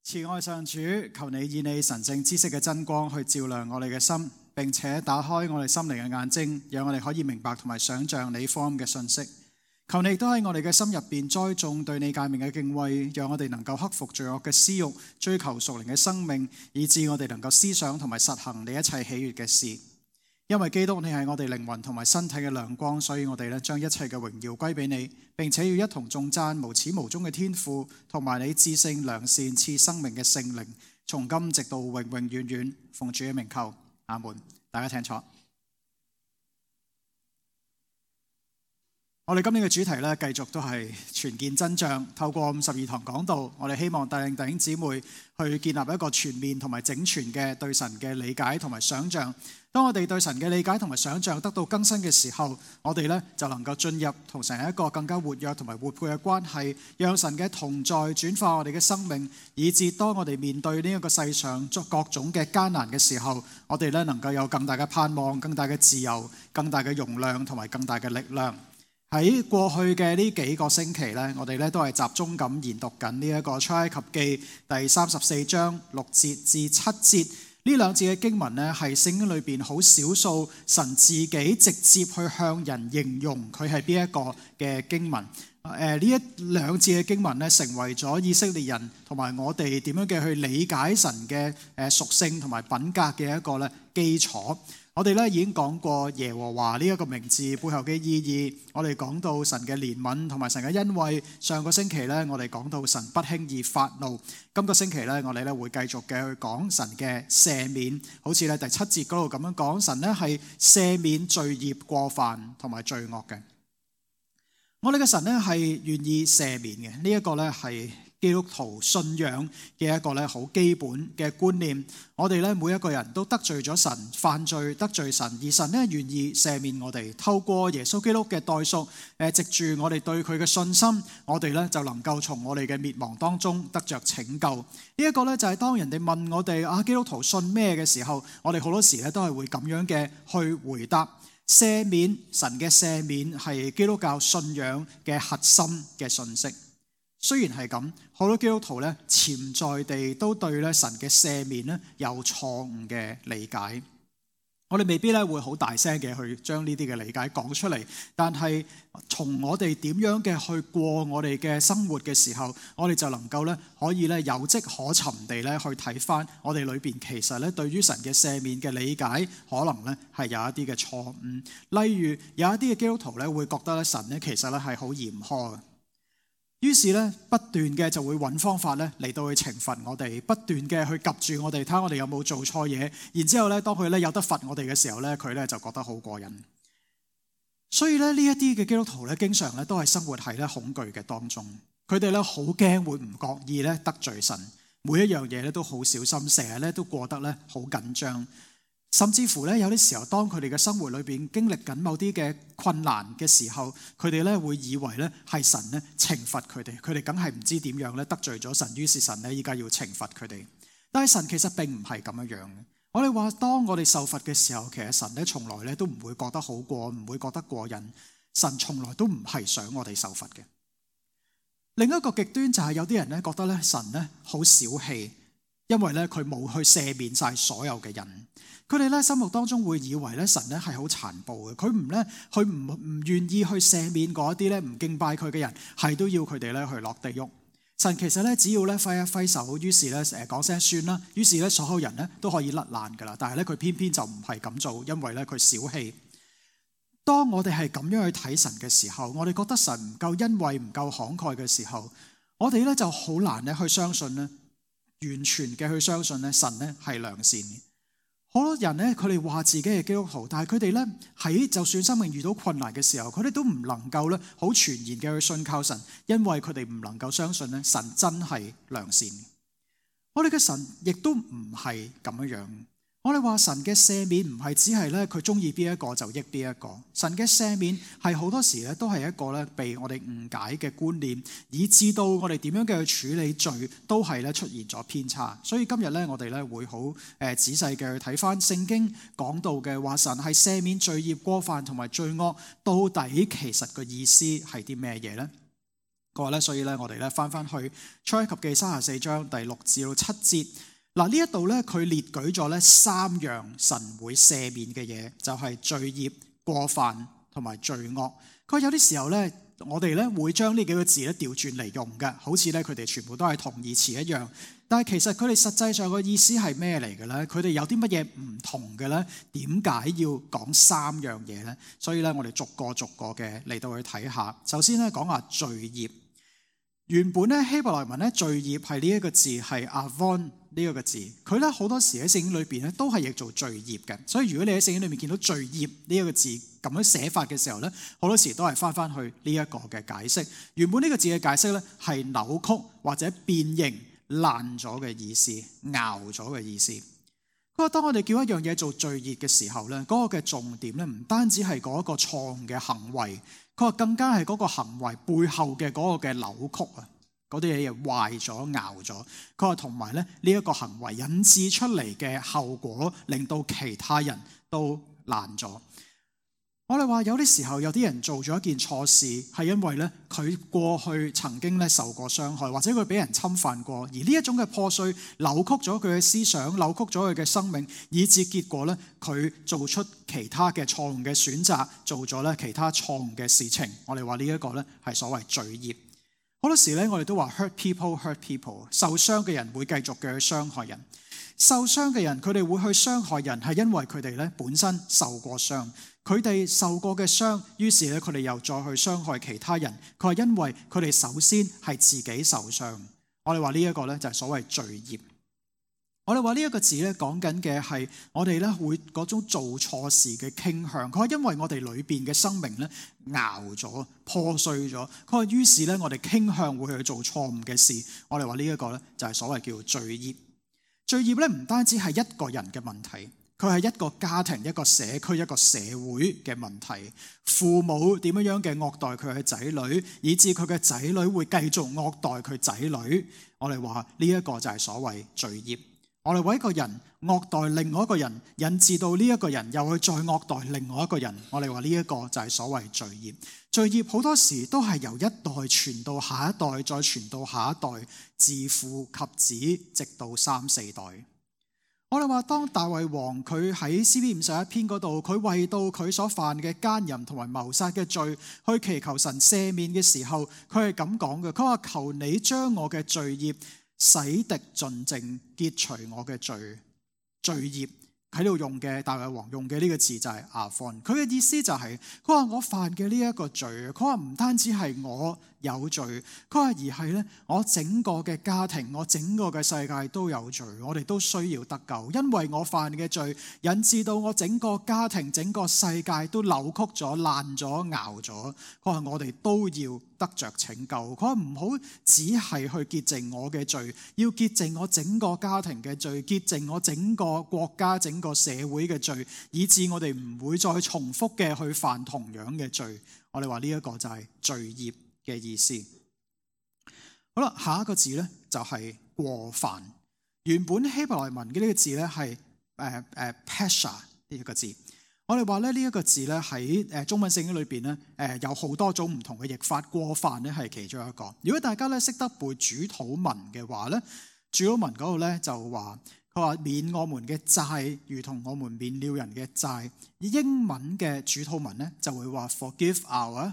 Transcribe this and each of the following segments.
慈愛上主，求你以你神聖知識嘅真光去照亮我哋嘅心，並且打開我哋心靈嘅眼睛，讓我哋可以明白同埋想像你福音嘅信息。求你都喺我哋嘅心入邊栽種對你誡命嘅敬畏，讓我哋能夠克服罪惡嘅私慾，追求屬靈嘅生命，以致我哋能夠思想同埋實行你一切喜悅嘅事。因為基督你係我哋靈魂同埋身體嘅亮光，所以我哋將一切嘅榮耀歸俾你，並且要一同頌讚無始無終嘅天父，同埋你至聖良善賜生命嘅聖靈，從今直到永永遠遠。奉主嘅名求，阿門。大家請坐。我哋今年嘅主題繼續都係全見真像，透過52堂講道，我哋希望帶領弟兄姊妹去建立一個全面同埋整全嘅對神嘅理解同埋想像。當我哋對神嘅理解同埋想像得到更新嘅時候，我哋就能夠進入同神一個更加活躍同埋活潑嘅關係，讓神嘅同在轉化我哋嘅生命，以致當我哋面對呢一個世上各種嘅艱難嘅時候，我哋能夠有更大嘅盼望、更大嘅自由、更大嘅容量同埋更大嘅力量。喺過去嘅呢幾個星期我哋都係集中咁研讀緊呢一個出埃及記第34章6節至7節。呢兩節嘅經文係聖經裏邊好少數神自己直接去向人形容佢係邊一個嘅經文。呢一兩節嘅經文成為咗以色列人同埋我哋點樣嘅去理解神嘅屬性同埋品格嘅一個基礎。我哋已經講過耶和華呢一個名字背後嘅意義，我哋講到神嘅憐憫同埋神嘅恩惠。上個星期我哋講到神不輕易發怒。今個星期我哋會繼續嘅去講神嘅赦免，好似第7節嗰度咁樣講，神係赦免罪孽過犯同埋罪惡嘅。我哋嘅神係願意赦免嘅，呢一個係基督徒信仰嘅一個好基本嘅觀念。我哋每一個人都得罪咗神，犯罪得罪神，而神願意赦免我哋，透過耶穌基督嘅代贖，藉住我哋對佢嘅信心，我哋就能夠從我哋嘅滅亡當中得着拯救。呢一個就係當人哋問我哋基督徒信咩嘅時候，我哋好多時都係會咁樣嘅去回答。赦免，神嘅赦免係基督教信仰嘅核心嘅信息。雖然係咁，好多基督徒潛在地都對神嘅赦免有錯誤嘅理解。我哋未必會好大聲嘅去將呢啲嘅理解講出嚟，但係從我哋點樣嘅去過我哋嘅生活嘅時候，我哋就能夠可以有跡可尋地去睇翻我哋裏邊其實對於神嘅赦免嘅理解可能係有一啲嘅錯誤。例如有一啲嘅基督徒會覺得神其實係好嚴苛嘅。於是不斷嘅就會揾方法嚟到去懲罰我哋，不斷嘅去及住我哋，睇下我哋有冇做錯嘢。然之後當佢有得罰我哋嘅時候佢就覺得好過癮。所以呢一啲嘅基督徒經常都係生活喺恐懼嘅當中。佢哋好驚會唔覺意得罪神，每一樣嘢都好小心，成日都過得好緊張。甚至乎有啲時候，當佢哋嘅生活裏邊經歷緊某啲嘅困難嘅時候，佢哋會以為係神懲罰佢哋，佢哋梗係唔知點樣得罪咗神，於是神依家要懲罰佢哋。但係神其實並唔係咁樣嘅。我哋話當我哋受罰嘅時候，其實神從來都唔會覺得好過，唔會覺得過癮。神從來都唔係想我哋受罰嘅。另一個極端就係有啲人覺得神好小氣，因為佢冇去赦免晒所有嘅人。佢哋心目當中會以為神係好殘暴嘅，佢唔願意去赦免嗰一啲唔敬拜佢嘅人，係都要佢哋去落地獄。神其實只要揮一揮手，於是講聲算啦，於是所有人都可以甩爛噶啦。但係佢偏偏就唔係咁做，因為佢小氣。當我哋係咁樣去睇神嘅時候，我哋覺得神唔夠恩惠、唔夠慷慨嘅時候，我哋就好難去相信完全嘅去相信神係良善嘅。好多人佢哋話自己係基督徒，但係佢哋喺就算生命遇到困難嘅時候，佢哋都唔能夠好全然嘅去信靠神，因為佢哋唔能夠相信神真係良善。我哋嘅神亦都唔係咁樣。我哋話神嘅赦免唔係只係佢中意邊一個就益邊一個，神嘅赦免係好多時都係一個被我哋誤解嘅觀念，以致到我哋點樣嘅去處理罪都係出現咗偏差。所以今日我哋會好仔細嘅去睇翻聖經講到嘅話，神係赦免罪孽過犯同埋罪惡，到底其實個意思係啲咩嘢呢？ 佢話咧，所以咧我哋咧翻去出埃及記34章第6至7節。嗱，呢一度咧佢列舉咗咧3樣神會赦免嘅嘢，就係罪孽、過犯同埋罪惡。佢話有啲時候咧，我哋咧會將呢幾個字咧調轉嚟用嘅，好似咧佢哋全部都係同義詞一樣。但係其實佢哋實際上個意思係咩嚟嘅咧？佢哋有啲乜嘢唔同嘅咧？點解要講3樣嘢咧？所以咧我哋逐個嘅嚟到去睇下。首先咧講下罪孽。原本咧希伯來文咧罪孽係呢一個字係 avon 呢一個字，佢咧好多時喺聖經裏邊咧都係譯做罪孽嘅。所以如果你喺聖經裏面見到罪孽呢一個字咁樣寫法嘅時候咧，好多時都係翻去呢一個嘅解釋。原本呢個字嘅解釋咧係扭曲或者變形爛咗嘅意思，拗咗嘅意思。佢話當我哋叫一樣嘢做罪孽嘅時候咧，嗰個嘅重點咧唔單止係嗰個錯誤嘅行為，佢話更加係嗰個行為背後嘅嗰個嘅扭曲啊，嗰啲嘢壞咗、拗咗。佢話同埋咧呢一個行為引致出嚟嘅後果，令到其他人都爛咗。我哋話有啲時候有啲人做咗一件錯事，係因為咧佢過去曾經咧受過傷害，或者佢俾人侵犯過，而呢一種嘅破碎扭曲咗佢嘅思想，扭曲咗佢嘅生命，以致結果咧佢做出其他嘅錯誤嘅選擇，做咗咧其他錯誤嘅事情。我哋話呢一個咧係所謂罪孽。好多時咧我哋都話 hurt people， 受傷嘅人會繼續嘅去傷害人。受傷嘅人佢哋會去傷害人，係因為佢哋咧本身受過傷。佢哋受過嘅傷，於是咧佢哋又再去傷害其他人。佢係因為佢哋首先係自己受傷。我哋話呢一個咧就係所謂罪孽。我哋話呢一個字咧講緊嘅係我哋咧會嗰種做錯事嘅傾向。佢話因為我哋裏邊嘅生命咧拗咗、破碎咗。佢話於是咧我哋傾向會去做錯誤嘅事。我哋話呢一個咧就係所謂叫罪孽。罪孽咧唔單止係一個人嘅問題。佢係一個家庭、一個社區、一個社會嘅問題。父母點樣嘅惡待佢嘅仔女，以致佢嘅仔女會繼續惡待佢仔女。我哋話呢一個就係所謂罪孽。我哋為一個人惡待另外一個人，引致到呢一個人又去再惡待另外一個人。我哋話呢一個就係所謂罪孽。罪孽好多時都係由一代傳到下一代，再傳到下一代，自父及子，直到3、4代。我哋話當大衛王佢喺詩篇51篇嗰度，佢為到佢所犯嘅奸淫同埋謀殺嘅罪去祈求神赦免嘅時候，佢係咁講嘅。佢話求你將我嘅罪孽洗滌盡淨，潔除我嘅罪孽。喺度用嘅大衛王用嘅呢個字就係阿方。佢嘅意思就係佢話我犯嘅呢一個罪，佢話唔單止係我有罪，佢話而係咧我整個嘅家庭，我整個嘅世界都有罪，我哋都需要得救。因為我犯嘅罪引致到我整個家庭、整個世界都扭曲咗、爛咗、拗咗。佢話我哋都要得着拯救。佢話唔好只係去潔淨我嘅罪，要潔淨我整個家庭嘅罪，潔淨我整個國家、整個社會嘅罪，以致我哋唔會再重複嘅去犯同樣嘅罪。我哋話呢一個就係罪孽嘅意思。好啦，下一個字咧就係過犯。原本希伯來文嘅呢個字咧係pesha 呢一個字。我哋話咧呢一個字咧喺中文聖經裏邊咧有好多種唔同嘅譯法，過犯咧係其中一個。如果大家咧識得背主禱文嘅話咧，主禱文嗰度咧就話佢話免我們嘅債，如同我們免了人嘅債。英文嘅主禱文咧就會話 forgive our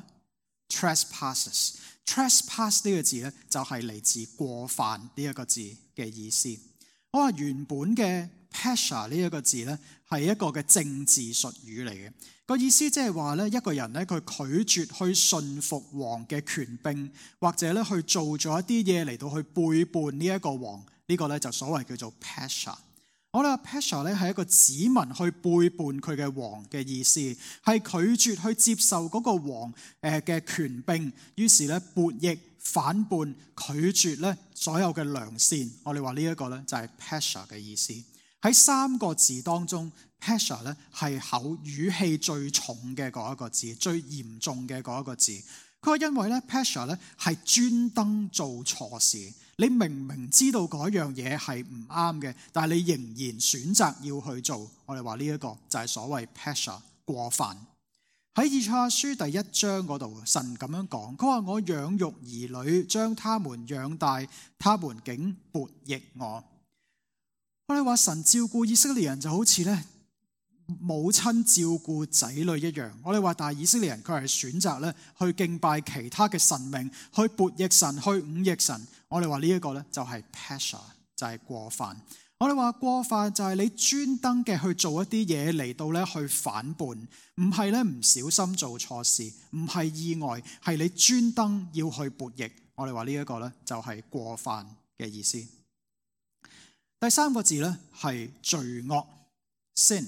trespass 呢個字咧就係嚟自過犯呢一個字嘅意思。我話原本嘅 pesha 呢一個字咧係一個嘅政治術語嚟嘅，個意思即係話咧一個人咧佢拒絕去順服王嘅權柄，或者咧去做咗一啲嘢嚟到去背叛呢一個王，呢個咧就所謂叫做 pesha。我哋話 pesha 咧係一個子民去背叛佢嘅王嘅意思，係拒絕去接受嗰個王嘅權柄，於是咧悖逆反叛，拒絕咧所有嘅良善。我哋話呢一個咧就係 pesha 嘅意思。喺3個字當中 pesha 咧係語氣最重嘅嗰一個字，最嚴重嘅嗰一個字。佢話因為咧 pesha 咧係專登做錯事。你明明知道嗰樣嘢係唔啱嘅，但係你仍然選擇要去做。我哋話呢一個就係所謂 pesha 過犯。 喺以賽亞書第1章嗰度，神咁樣講，佢話我養育兒女，將他們養大，他們竟悖逆我。我哋話神照顧以色列人就好似咧母親照顧仔女一樣。我哋話但係以色列人佢係選擇咧去敬拜其他嘅神明，去悖逆神，去忤逆神。我哋話呢一個咧就係 Pesha， 就係過犯。我哋話過犯就係你專登嘅去做一啲嘢嚟到咧去反叛，唔係咧唔小心做錯事，唔係意外，係你專登要去悖逆。我哋話呢一個咧就係過犯嘅意思。第3個字咧係罪惡 sin。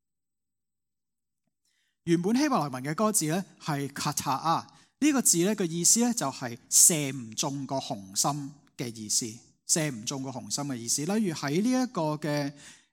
原本希伯來文嘅嗰個字咧係 kata'a， 呢個字咧嘅意思咧就係射唔中個紅心嘅意思。射唔中個紅心嘅意思，例如喺呢一個嘅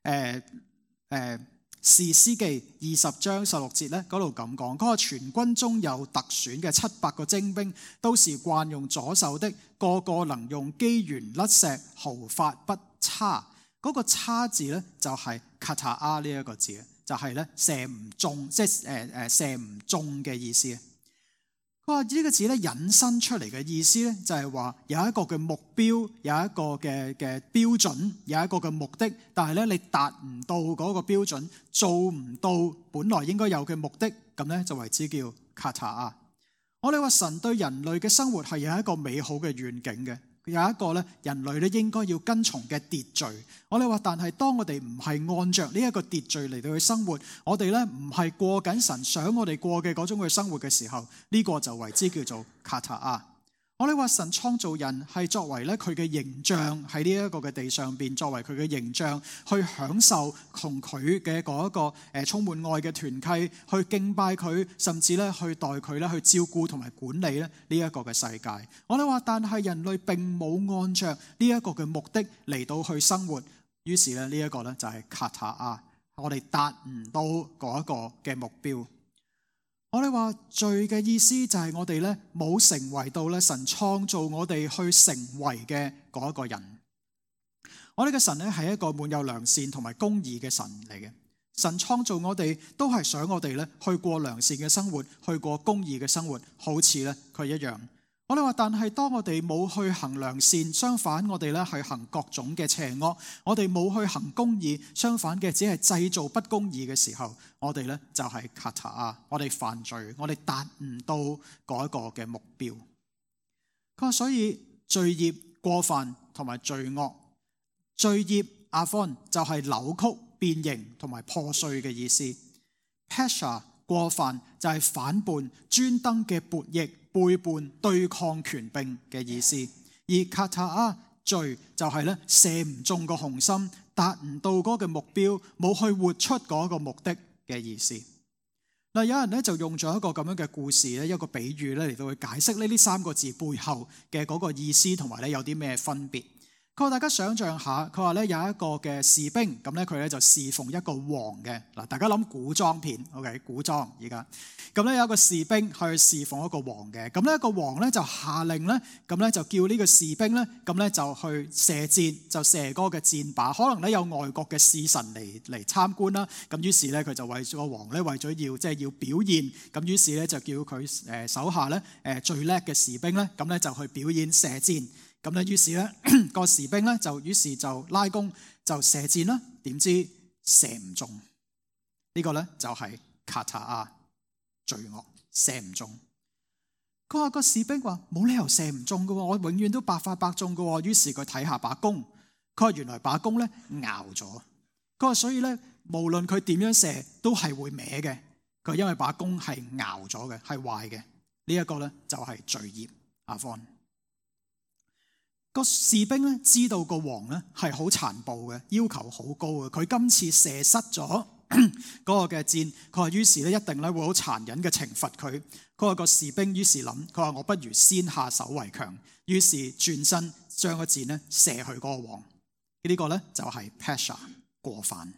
士師記20章16節咧嗰度咁講，嗰個全軍中有特選嘅700個精兵，都是慣用左手的，個個能用機弦甩石，毫髮不差。嗰個差字咧就係 kata'a 呢一個字，就係咧射唔中，即係射唔中嘅意思。佢話呢個字咧引申出嚟嘅意思咧就係話有一個嘅目標，有一個嘅標準，有一個嘅目的，但係咧你達唔到嗰個標準，做唔到本來應該有嘅目的，咁咧就為之叫 kata'a。我哋話神對人類嘅生活係有一個美好嘅願景嘅，有一個咧人類咧應該要跟從嘅秩序。我哋話但係當我哋唔係按着呢一個秩序嚟到去生活，我哋咧唔係過緊神想我哋過嘅嗰種嘅生活嘅時候，呢個就為之叫做 kata'a。我哋話神創造人係作為咧佢嘅形象喺呢一個嘅地上邊，作為佢嘅形象去享受同佢嘅嗰一個充滿愛嘅團契，去敬拜佢，甚至咧去代佢咧去照顧同埋管理咧呢一個嘅世界。我哋話但係人類並冇按着呢一個嘅目的嚟到去生活，於是咧呢一個咧就係 kata'a， 我哋達唔到嗰一個嘅目標。我哋話罪嘅意思就係我哋咧冇成為到咧神創造我哋去成為嘅嗰一個人。我哋嘅神咧係一個滿有良善同埋公義嘅神嚟嘅。神創造我哋都係想我哋咧去過良善嘅生活，去過公義嘅生活，好似咧佢一樣。我哋話但係當我哋冇去行良善，相反我哋咧去行各種嘅邪惡，我哋冇去行公義，相反嘅只係製造不公義嘅時候，我哋咧就係 kata'a， 我哋犯罪，我哋達唔到嗰一個嘅目標。佢話所以罪孽、過犯同埋罪惡，罪孽 avon 就係扭曲、變形同埋破碎嘅意思。Pesha 過犯就係反叛、專登嘅悖逆、背叛、對抗權柄嘅意思。而 kata'a 罪就係咧射唔中個紅心，達唔到嗰個目標，冇去活出嗰個目的嘅意思。嗱，有人咧就用咗一個咁樣嘅故事咧，一個比喻咧嚟到去解釋呢3個字背後嘅嗰個意思，同埋咧有啲咩分別。佢話大家想象下，佢話咧有一個嘅士兵，咁咧佢咧就侍奉一個王嘅。嗱，大家諗古裝片 ，OK， 古裝而家。咁咧有一個士兵去侍奉一個王嘅，咁咧個王咧就下令咧，咁咧就叫呢個士兵咧，咁咧就去射箭，就射嗰個嘅箭靶。可能咧有外國嘅使臣嚟參觀啦，咁於是咧佢就為咗個王咧，為咗要表現，咁於是咧就叫佢手下咧最叻嘅士兵咧，咁咧就去表演射箭。咁咧，於是咧個士兵咧就拉弓就射箭啦，點知射唔中？呢個咧就係 kata'a 罪惡，射唔中。佢話個士兵話冇理由射唔中㗎喎，我永遠都百發百中㗎喎。於是佢睇下把弓，佢話原來把弓咧拗咗。佢話所以咧無論佢點樣射都係會歪嘅。佢因為把弓係拗咗嘅，係壞嘅。呢一個咧就係罪孽 avon。個士兵咧知道個王咧係好殘暴嘅，要求好高嘅。佢今次射失咗嗰個嘅箭，佢話於是咧一定咧會好殘忍嘅懲罰佢。佢話個士兵於是諗，佢話我不如先下手為強，於是轉身將個箭咧射去嗰個王。呢個咧就係 Pesha 過犯。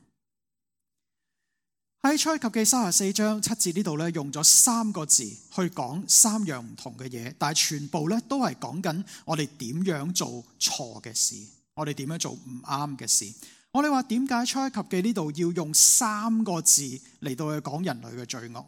喺出埃及記34章7節呢度咧，用咗3個字去講3樣唔同嘅嘢，但係全部咧都係講緊我哋點樣做錯嘅事，我哋點樣做唔啱嘅事。我哋話點解出埃及記呢度要用3個字嚟到去講人類嘅罪惡咧？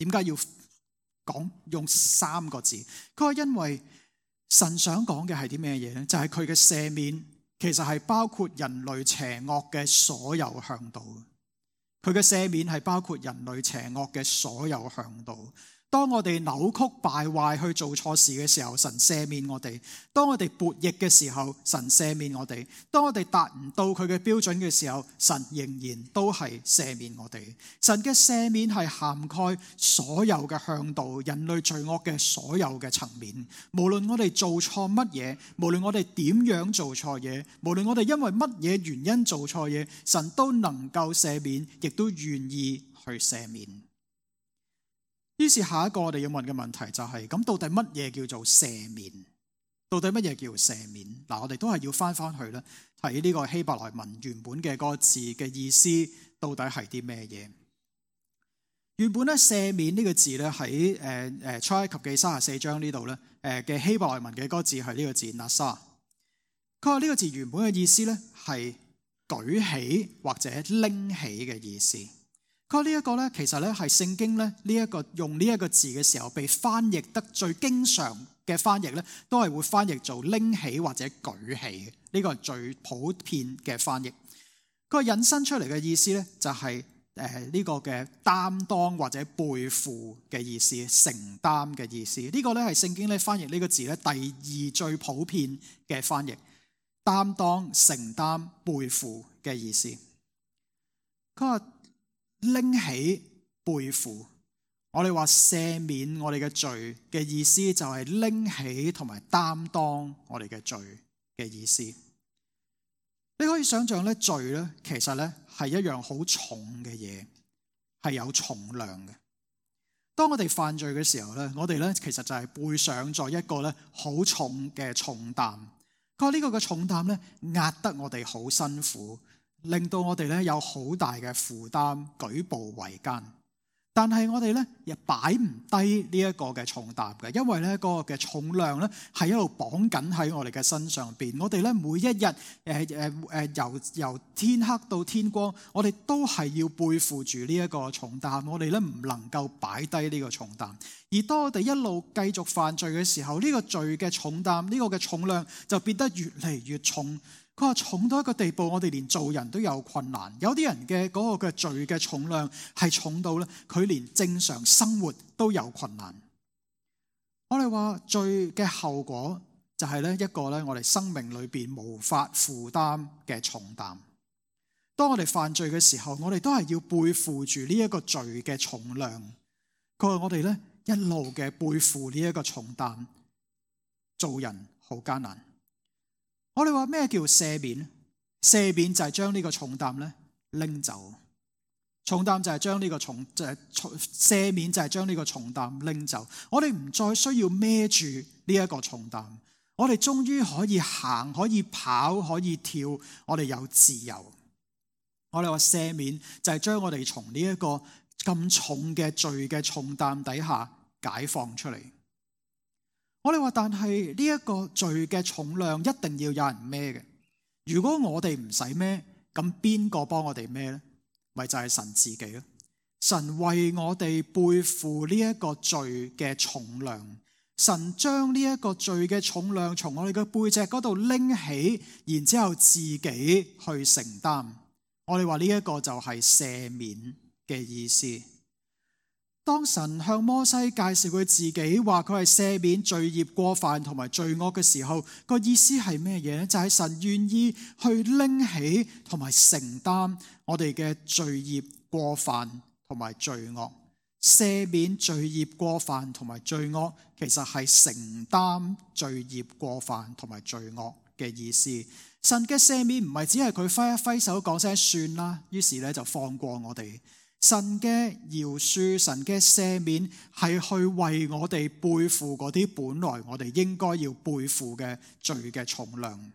點解要用3個字？佢話因為神想講嘅係啲咩嘢咧？就係佢嘅赦免，其實係包括人類邪惡嘅所有向導。佢嘅赦免係包括人類邪惡嘅所有向導。當我哋扭曲敗壞去做錯事嘅時候，神赦免我哋；當我哋悖逆嘅時候，神赦免我哋；當我哋達唔到佢嘅標準嘅時候，神仍然都係赦免我哋。神嘅赦免係涵蓋所有嘅向導，人類罪惡嘅所有嘅層面。無論我哋做錯乜嘢，無論我哋點樣做錯嘢，無論我哋因為乜嘢原因做錯嘢，神都能夠赦免，亦都願意去赦免。於是下一個我哋要問嘅問題就係，咁到底乜嘢叫做赦免？到底乜嘢叫做赦免？嗱，我哋都係要翻去咧睇呢個希伯來文原本嘅嗰個字嘅意思，到底係啲咩嘢？原本咧赦免呢個字咧喺出埃及記34章呢度咧嘅希伯來文嘅嗰個字係呢個字 nasa。佢話呢個字原本嘅意思咧係舉起或者拎起嘅意思。佢話呢一個咧，其實咧係聖經咧呢一個用呢一個字嘅時候被翻譯得最經常嘅翻譯咧，都係會翻譯做拎起或者舉起嘅。呢個係最普遍嘅翻譯。佢引申出嚟嘅意思咧，就係呢個嘅擔當或者背負嘅意思，承擔嘅意思。呢個咧係聖經咧翻譯呢個字咧第2最普遍嘅翻譯，擔當、承擔、背負嘅意思。佢話拎起背負，我哋話赦免我哋嘅罪嘅意思就係拎起同埋擔當我哋嘅罪嘅意思。你可以想象咧，罪咧其實咧係一樣好重嘅嘢，係有重量嘅。當我哋犯罪嘅時候咧，我哋咧其實就係背上咗一個咧好重嘅重擔。佢話呢個嘅重擔咧壓得我哋好辛苦，令到我哋咧有好大嘅負擔，舉步維艱。但係我哋咧亦擺唔低呢一個嘅重擔嘅，因為咧嗰個嘅重量咧係一路綁緊喺我哋嘅身上邊。我哋咧每一日由天黑到天光，我哋都係要背負住呢一個重擔。我哋咧唔能夠擺低呢個重擔。而當我哋一路繼續犯罪嘅時候，呢個罪嘅重擔，呢個嘅重量就變得越嚟越重。佢話重到一個地步，我哋連做人都有困難。有啲人嘅嗰個嘅罪嘅重量係重到咧，佢連正常生活都有困難。我哋話罪嘅後果就係咧一個咧我哋生命裏邊無法負擔嘅重擔。當我哋犯罪嘅時候，我哋都係要背負住呢一個罪嘅重量。佢話我哋咧一路嘅背負呢一個重擔，做人好艱難。我哋話咩叫赦免？赦免就係將呢個重擔咧拎走，重擔就係將呢個赦免就係將呢個重擔拎走。我哋唔再需要孭住呢一個重擔，我哋終於可以行，可以跑，可以跳，我哋有自由。我哋話赦免就係將我哋從呢一個咁重嘅罪嘅重擔底下解放出嚟。我哋話，但係呢一個罪嘅重量一定要有人孭嘅。如果我哋唔使孭，咁邊個幫我哋孭呢？咪就係神自己咯。神為我哋背負呢一個罪嘅重量，神將呢一個罪嘅重量從我哋嘅背脊嗰度拎起，然之後自己去承擔。我哋話呢一個就係赦免嘅意思。當神向摩西介紹佢自己，話佢係赦免罪孽過犯同埋罪惡嘅時候，個意思係咩嘢呢？就係神願意去拎起同埋承擔我哋嘅罪孽過犯同埋罪惡。赦免罪孽過犯同埋罪惡，其實係承擔罪孽過犯同埋罪惡嘅意思。神嘅赦免唔係只係佢揮一揮手講聲算啦，於是咧就放過我哋。神嘅饒恕，神嘅赦免係去為我哋背負嗰啲本來我哋應該要背負嘅罪嘅重量。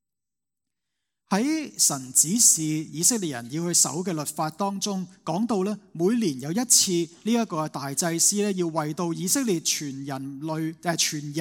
喺神指示以色列人要去守嘅律法當中，講到咧每年有一次呢一個大祭司咧要為到以色列全人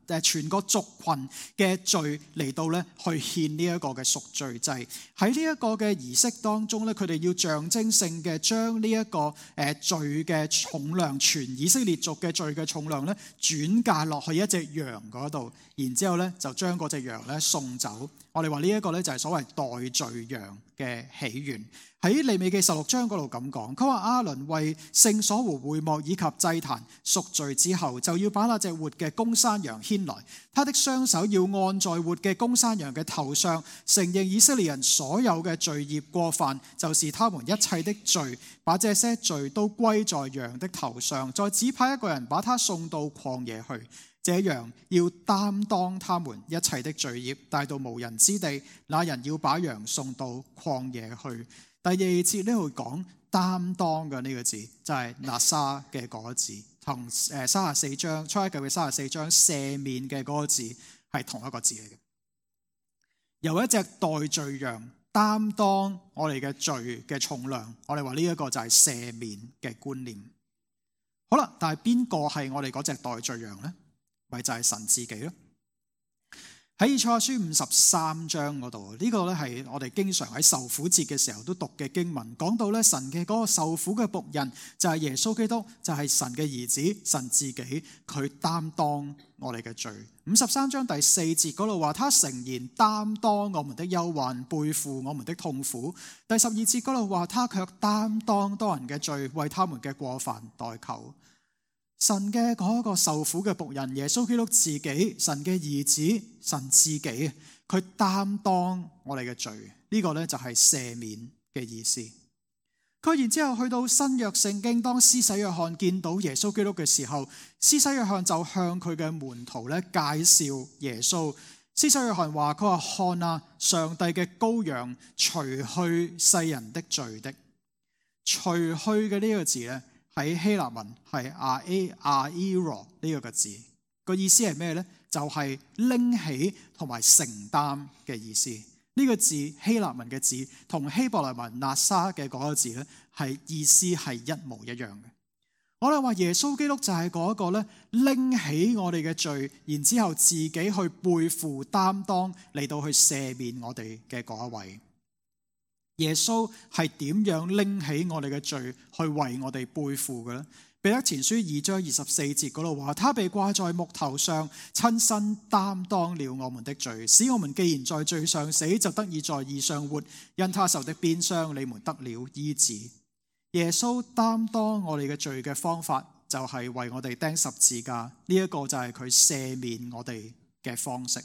全個族群嘅罪嚟到咧去獻呢一個嘅贖罪祭。喺呢一個嘅儀式當中咧，佢哋要象徵性嘅將呢一個罪嘅重量，全以色列族嘅罪嘅重量咧轉嫁落去一隻羊嗰度，然之後咧就將嗰隻羊咧送走。我哋話呢一個咧就係所謂代罪羊嘅起源。喺利未記16章嗰度咁講，佢話亞倫為聖所和會幕以及祭壇贖罪之後，就要把那隻活嘅公山羊牽來，他的雙手要按在活嘅公山羊嘅頭上，承認以色列人所有嘅罪孽過犯，就是他們一切的罪，把這些罪都歸在羊的頭上，再指派一個人把他送到曠野去。這羊要擔當他們一切的罪孽，帶到無人之地，那人要把羊送到曠野去。第二節呢度講擔當嘅呢個字，就係拿沙嘅嗰個字，同34章出埃及嘅34章赦免嘅嗰個字係同一個字嚟嘅。由一隻代罪羊擔當我哋嘅罪嘅重量，我哋話呢一個就係赦免嘅觀念。好啦，但係邊個係我哋嗰隻代罪羊呢？咪就係神自己咯。喺以賽亞書53章嗰度，呢個咧係我哋經常喺受苦節嘅時候都讀嘅經文，講到咧神嘅嗰個受苦嘅僕人就係耶穌基督，就係神嘅兒子，神自己，佢擔當我哋嘅罪。53章第4節嗰度話，他誠然擔當我們的憂患，背負我們的痛苦。第12節嗰度話，他卻擔當多人嘅罪，為他們嘅過犯代求。神嘅嗰個受苦嘅僕人耶穌基督自己，神嘅兒子，神自己，佢擔當我哋嘅罪，呢個咧就係赦免嘅意思。佢然之後去到新約聖經，當施洗約翰見到耶穌基督嘅時候，施洗約翰就向佢嘅門徒咧介紹耶穌。施洗約翰話，佢話看啊，上帝嘅羔羊，除去世人的罪的。除去嘅呢個字咧，喺希臘文係阿伊羅呢個字，個意思係咩呢？就係拎起同埋承擔嘅意思。呢個字希臘文嘅字同希伯來文拿沙嘅嗰個字呢，係意思係一模一樣嘅。我哋話耶穌基督就係嗰個咧拎起我哋嘅罪，然之後自己去背負擔當嚟到去赦免我哋嘅嗰一位。耶穌係點樣拎起我哋嘅罪去為我哋背負嘅呢？彼得前書2章24節嗰度話，他被掛在木頭上，親身擔當了我們的罪，使我們既然在罪上死，就得以在義上活。因他受的鞭傷，你們得了醫治。耶穌擔當我哋嘅罪嘅方法，就係為我哋釘十字架。呢一個就係佢赦免我哋嘅方式。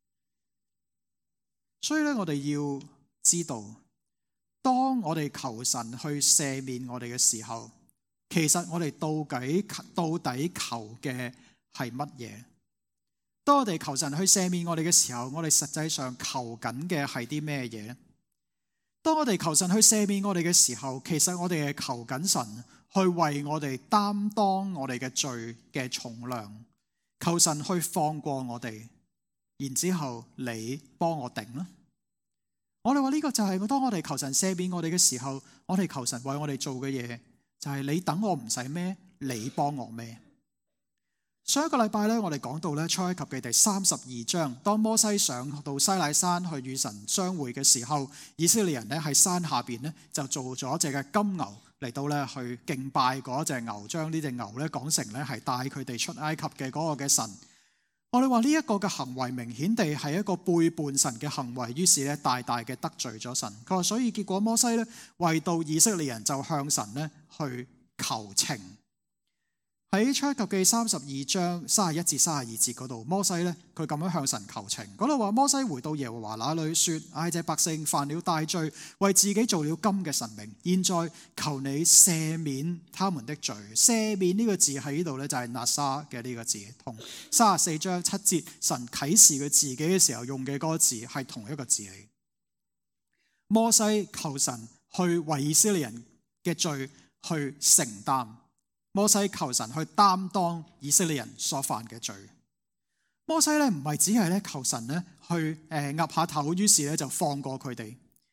所以咧，我哋要知道，當我哋求神去赦免我哋嘅時候，其實我哋到底求嘅係乜嘢？當我哋求神去赦免我哋嘅時候，我哋實際上求緊嘅係啲咩嘢？當我哋求神去赦免我哋嘅時候，其實我哋係求緊神去為我哋擔當我哋嘅罪嘅重量，求神去放過我哋，然之後你幫我頂啦。我哋話呢個就係當我哋求神赦免我哋嘅時候，我哋求神為我哋做嘅嘢，就係你等我唔使孭，你幫我孭。上一個禮拜咧，我哋講到咧出埃及記第32章，當摩西上到西奈山去與神相會嘅時候，以色列人咧喺山下邊咧就做咗隻嘅金牛嚟到咧去敬拜嗰隻牛，將呢隻牛咧講成咧係帶佢哋出埃及嘅嗰個嘅神。我哋話呢一個嘅行為明顯地係一個背叛神嘅行為，於是咧大大嘅得罪咗神。佢話所以結果摩西咧為到以色列人就向神咧去求情。喺出埃及記32章31至32節嗰度，摩西咧佢咁樣向神求情。嗰度話摩西回到耶和華那裏說：唉，這百姓犯了大罪，為自己做了金嘅神明，現在求你赦免他們的罪。赦免呢個字喺呢度咧就係拿沙嘅呢個字，同34章7節神啟示佢自己嘅時候用嘅嗰個字係同一個字嚟。摩西求神去為以色列人嘅罪去承擔。摩西求神去擔當以色列人所犯嘅罪。摩西咧唔係只係咧求神咧去岌下頭，於是咧就放過佢哋，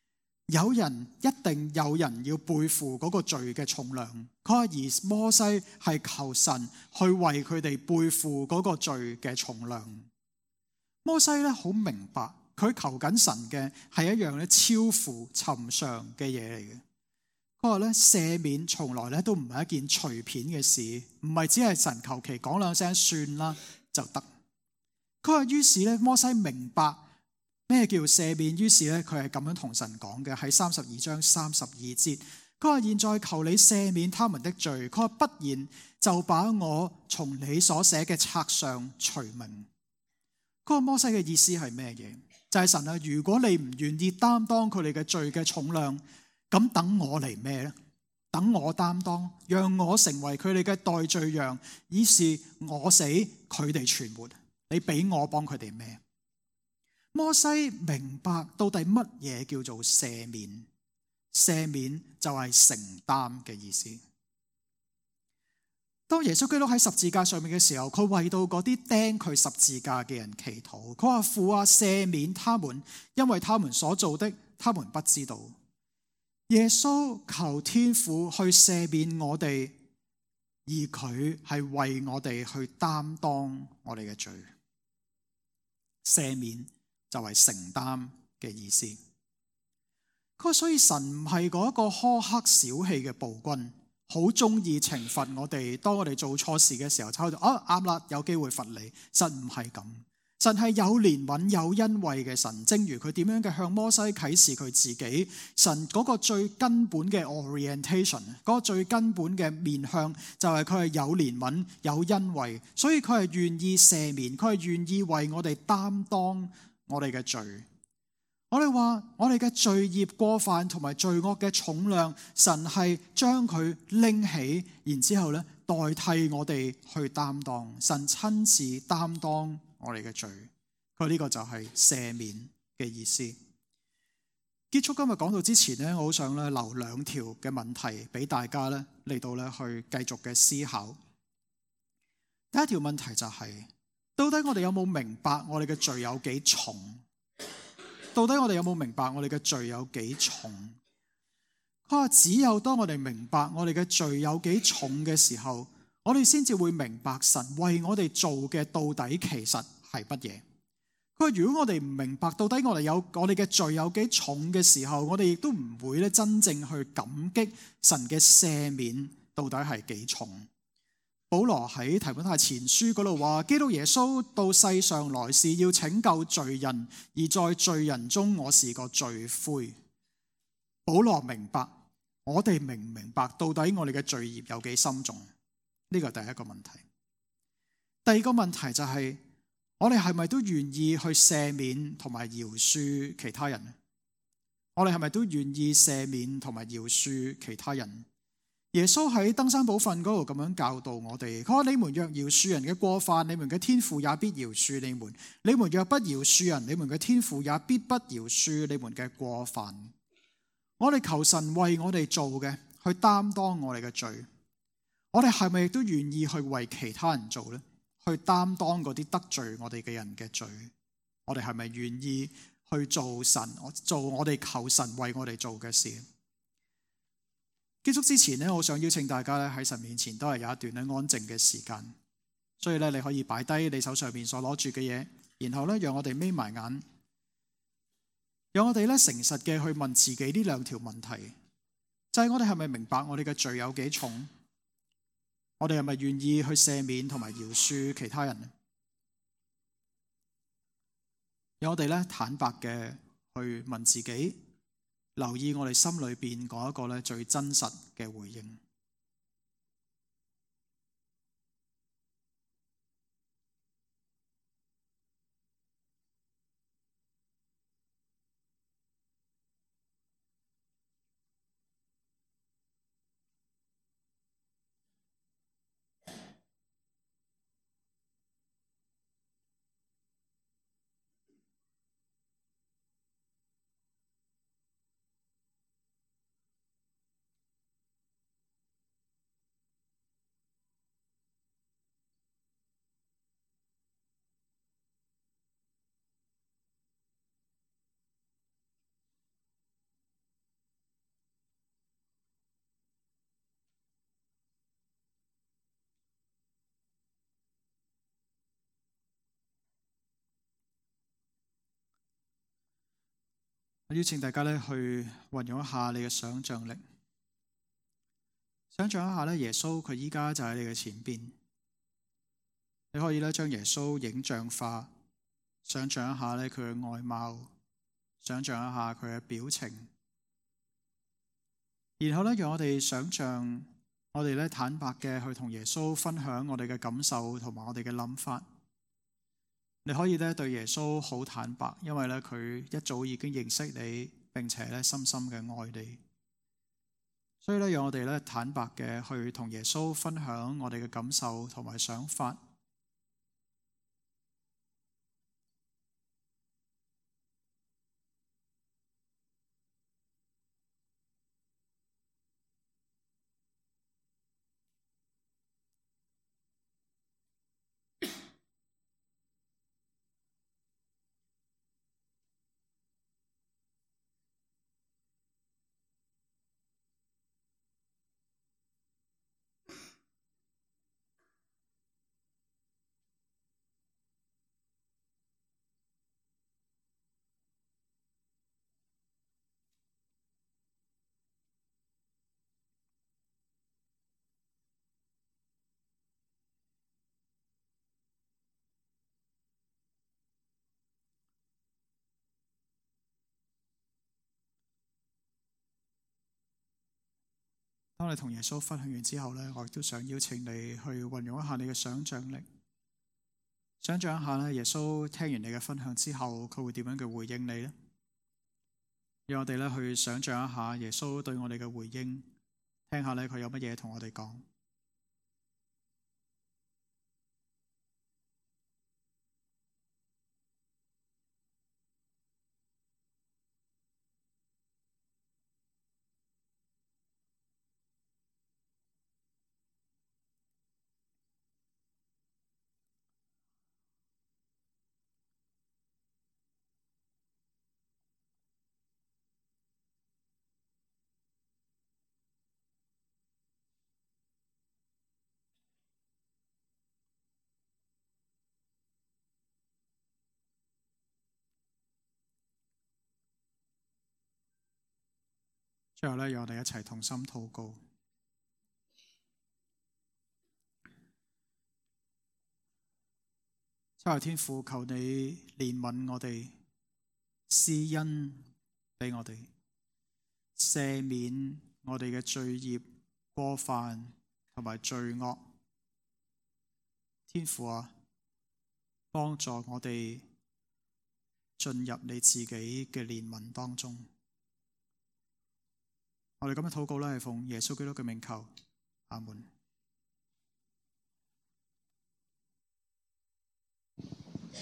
一定有人要背負嗰個罪嘅重量。佢話而摩西係求神去為佢哋背負嗰個罪嘅重量。摩西咧好明白，佢求緊神嘅係一樣咧超乎尋常嘅嘢嚟嘅。佢話咧赦免從來咧都唔係一件隨便嘅事，唔係只係神求其講兩聲算啦就得。佢話於是咧摩西明白咩叫赦免，於是咧佢係咁樣同神講嘅，喺32章32節。佢話現在求你赦免他們的罪，佢話不然就把我從你所寫嘅冊上除名。嗰個摩西嘅意思係咩嘢？就係神啊，如果你唔願意擔當佢哋嘅罪嘅重量，咁等我嚟咩呢？等我擔當，讓我成為佢哋嘅代罪羊，以是我死佢哋存活。你俾我幫佢哋咩？摩西明白到底乜嘢叫做赦免？赦免就係承擔嘅意思。當耶穌基督喺十字架上面嘅時候，佢為到嗰啲釘佢十字架嘅人祈禱。佢話父啊，赦免他們，因為他們所做的，他們不知道。耶穌求天父去赦免我哋，而佢係為我哋去擔當我哋嘅罪。赦免就係承擔嘅意思。佢話所以神唔係嗰一個苛刻小氣嘅暴君，好中意懲罰我哋。當我哋做錯事嘅時候，就啱啦，有機會罰你。神唔係咁，神係有憐憫有恩惠嘅神。正如佢點樣嘅向摩西啟示佢自己，神嗰個最根本嘅 orientation， 嗰個最根本嘅面向就係佢係有憐憫有恩惠，所以佢係願意赦免，佢係願意為我哋擔當我哋嘅罪。我哋話我哋嘅罪孽過犯同埋罪惡嘅重量，神係將佢拎起，然之後咧代替我哋去擔當。神親自擔當我哋嘅罪，佢呢個就係赦免嘅意思。結束今日講道之前咧，我好想咧留兩條嘅問題俾大家咧嚟到咧去繼續嘅思考。第一條問題就係，到底我哋有冇明白我哋嘅罪有幾重？到底我哋有冇明白我哋嘅罪有幾重？佢話只有當我哋明白我哋嘅罪有幾重嘅時候，我哋先至會明白神為我哋做嘅到底其實係乜嘢。佢話如果我哋唔明白到底我哋嘅罪有幾重嘅時候，我哋亦都唔會咧真正去感激神嘅赦免到底係幾重。保羅喺提摩太前書嗰度話，基督耶穌到世上來是要拯救罪人，而在罪人中我是個罪魁。保羅明白，我哋明唔明白到底我哋嘅罪孽有幾深重？呢個係第一個問題。第二個問題就係，我哋係咪都願意去赦免同埋饒恕其他人？我哋係咪都願意赦免同埋饒恕其他人？耶穌喺登山寶訓嗰度咁樣教導我哋，佢話你們若饒恕人嘅過犯，你們嘅天父也必饒恕你們；你們若不饒恕人，你們嘅天父也必不饒恕你們嘅過犯。我哋求神為我哋做嘅，去擔當我哋嘅罪。我哋係咪亦都願意去為其他人做呢？去擔當嗰啲得罪我哋嘅人嘅罪？我哋係咪願意去做我哋求神為我哋做嘅事？結束之前咧，我想邀請大家咧喺神面前都係有一段咧安靜嘅時間，所以咧你可以擺低你手上邊所攞住嘅嘢，然後咧讓我哋眯埋眼，讓我哋咧誠實嘅去問自己呢兩條問題，就係我哋係咪明白我哋嘅罪有幾重？我哋係咪願意去赦免同埋饒恕其他人呢？讓我哋咧坦白嘅去問自己，留意我哋心裏邊嗰一個咧最真實嘅回應。 我邀請大家咧去運用一下你嘅想像力，想像一下咧耶穌佢依家就喺你嘅前邊，你可以咧將耶穌影像化，想像一下咧佢嘅外貌，想像一下佢嘅表情，然後咧讓我哋想像，我哋咧坦白嘅去同耶穌分享我哋嘅感受同埋我哋嘅諗法。你可以咧對耶穌好坦白，因為咧佢一早已經認識你，並且咧深深嘅愛你。所以咧讓我哋咧坦白嘅去同耶穌分享我哋嘅感受同埋想法。當你同耶穌分享完之後咧，我亦都想邀請你去運用一下你嘅想像力，想像一下咧耶穌聽完你嘅分享之後，佢會點樣嘅回應你呢？讓我哋咧去想像一下耶穌對我哋嘅回應，聽下咧佢有乜嘢同我哋講。最後咧，讓我哋一齊同心禱告。親愛的天父，求你憐憫我哋，施恩俾我哋，赦免我哋嘅罪孽、過犯同埋罪惡。天父啊，幫助我哋進入你自己嘅憐憫當中。我哋今日禱告咧，係奉耶穌基督嘅名求，阿門。